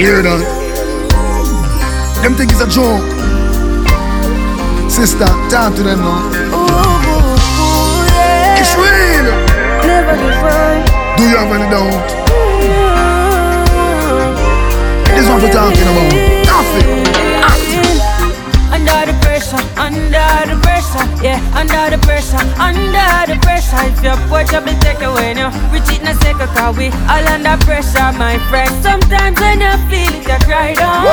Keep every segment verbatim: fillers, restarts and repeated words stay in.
Hear that? Them think it's a joke. Sister, talk to them now. Ooh, ooh, yeah. It's real. Never give up. Do you have any doubt? This one we're talking about. Nothing. Under the pressure, under the pressure, yeah, under the pressure, under the pressure. If your porch will be take away now, we cheat in a second, cause we all under pressure, my friend. Sometimes when you feel it, you cry down.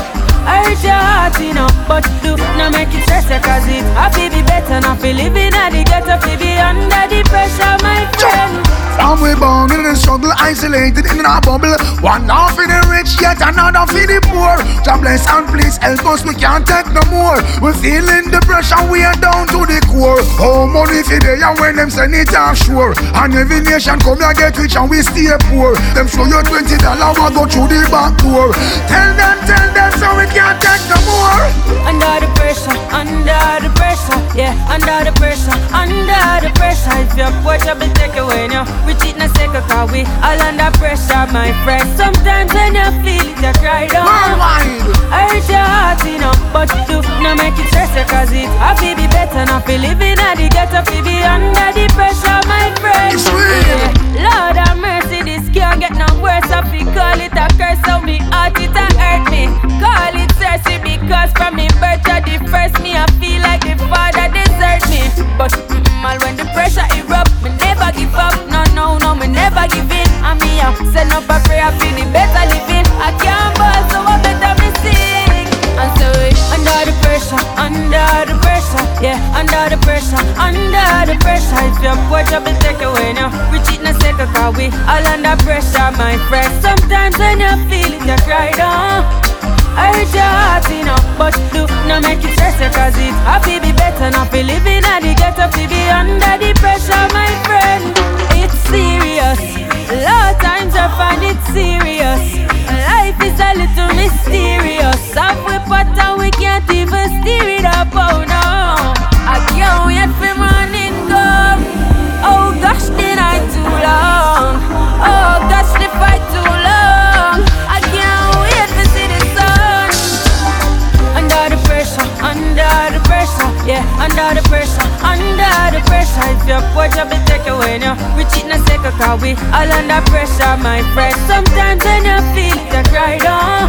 I hurt your heart, you know, but do not make it stress, cause it happy be better, not feel living at the ghetto, feel be under the pressure, my friend. From we born in the struggle, isolated in a bubble. One half for the rich, yet another for the poor. God bless and please help us, we can't take no more. We feeling the pressure, we are down to the core. Oh, money for they and when them send it offshore. And every nation come here get rich and we stay poor. Them show you twenty dollars, we go through the back door. Tell them, tell them, so we can't take no more. Under the pressure, under the pressure, yeah, under the pressure, under the pressure. If your porch will be take away now, we cheat in a second, cause we all under pressure, my friend. Sometimes when you feel it, you cry down. Worldwide. I hurt your heart, you know, but do not make it stress, cause it happy be better, not feel living at the ghetto, feel be under the pressure, my friend. It's real. Yeah. Lord have mercy, this can't get no worse. I feel call it a curse, so me heart it a hurt me. Call it mercy, because from me birth to the first, me I feel like the father desert me. But mm-mm, all when the pressure erupt, me never give up. No, no, no, me never give in. And me I send up a prayer for the better living. I can't ball, so I better me sing. And so it under the pressure, under the pressure, yeah, under the pressure, under the pressure. If your porch will be take away now, we cheat in a second, cause we all under pressure, my friend. Sometimes when you feel it, you cry down. I hurt your heart, you know, but do not make it stress, cause it happy be better, not feel living at the ghetto, feel be under the pressure, my friend. It's serious, a lot of times I find it serious. Life is a little mysterious. Half we pot and we can't even steer it up, oh no. I can't wait for morning come. Oh gosh, the night too long. Oh gosh, the fight too long. I can't wait to see the sun. Under the pressure, under the pressure, yeah, under the pressure, under the pressure. If your porch will be take away now, we cheat in a second, cause we all under pressure, my friend. Sometimes when you feel it, you cry down.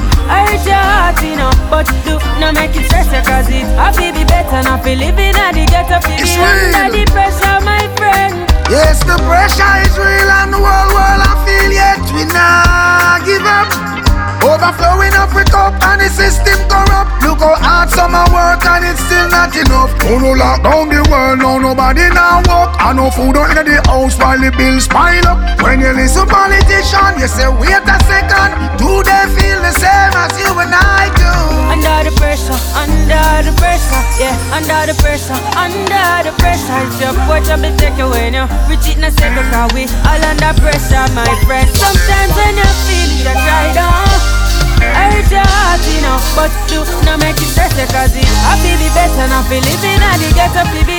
I hurt your heart, you know, but do not make it stress, cause it happy be better, not feel living at the ghetto, feel be under the pressure, my friend. Yes, the pressure is real and the whole world I feel, yet we not give up. Overflowing up with cup and the system corrupt. Look how hard summer work and it's still not enough. Oh no, lock down the world, no nobody now walk. And no food out in the house while the bills pile up. When you listen politician, you say wait a second. Do they feel the same as you and I do? Under the pressure, under the pressure, yeah, under the pressure, under the pressure. If your porch will be take away now, we cheat in a second, cause we all under pressure, my friend. Sometimes when you feel it, you cry down. I hurt your heart, you know, but do not make it stress, cause it happy be better, not feel living at the ghetto, feel be